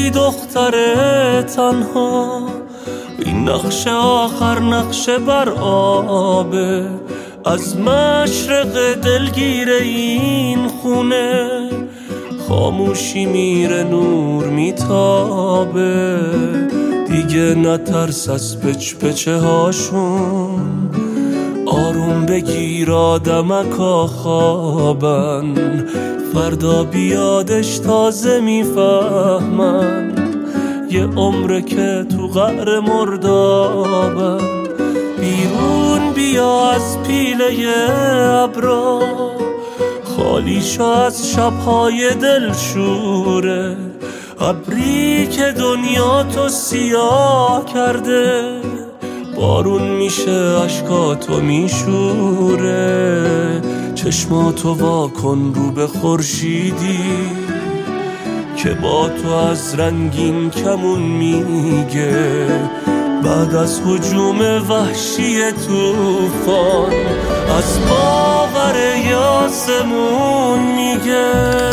ای دختر تنها، این نقش آخر نقش بر آبه، از مشرق دلگیر این خونه خاموشی میره نور میتابه. دیگه نترس از پچ پچه هاشون، آروم بگیر آدمکا خوابن، فردا بیادش تازه میفهمن یه عمره که تو قعر مردابن. بیرون بیا از پیله ابرا، خالی شو از شبهای دلشوره، ابری که دنیا تو سیاه کرده بارون میشه اشکاتو میشوره. چشماتو وا کن رو به خورشیدی که با تو از رنگین کمون میگه، بعد از هجوم وحشی طوفان از باور آسمون میگه.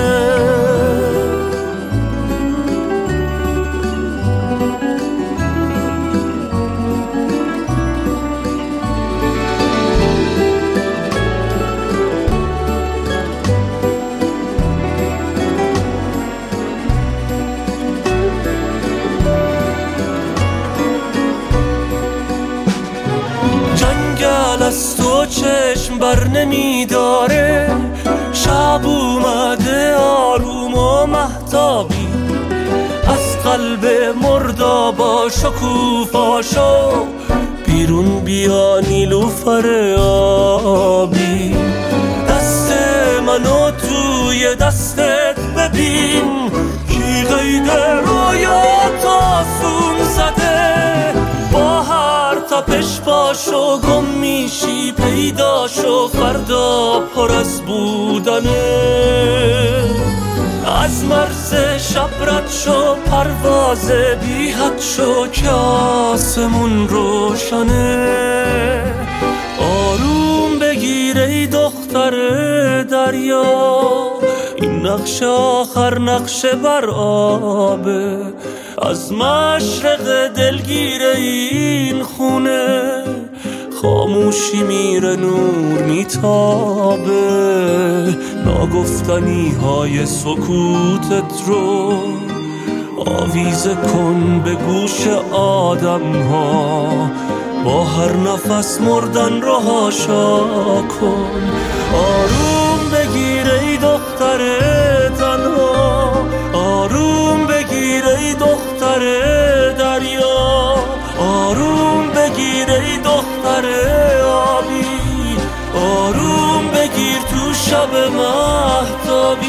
از تو چشم بر نمیداره، شب اومده آروم و مهتابی، از قلب مردابا شکوفاشو بیرون بیا نیلوفر آبی. دست منو توی دستت ببین، کی قید رویات آسون زده، با هر تپش باشو گم میشی پیداشو، فردا پر از بودنه. از مرز شب رد شو، پرواز بی حد شو که آسمون روشنه. آروم بگیر ای دختر دریا، این نقش آخر نقش بر آبه، از مشرق دلگیر این خونه خاموشی میره نور میتابه. ناگفتنی های سکوتت رو آویزه کن به گوش آدم ها، با هر نفس مردن رو هاشا کن. آروم بگیر ای دختر تنها، آروم بگیر ای دختر دریا، آروم بگیر ای دختر آبی، آروم بگیر تو شب مهتابی.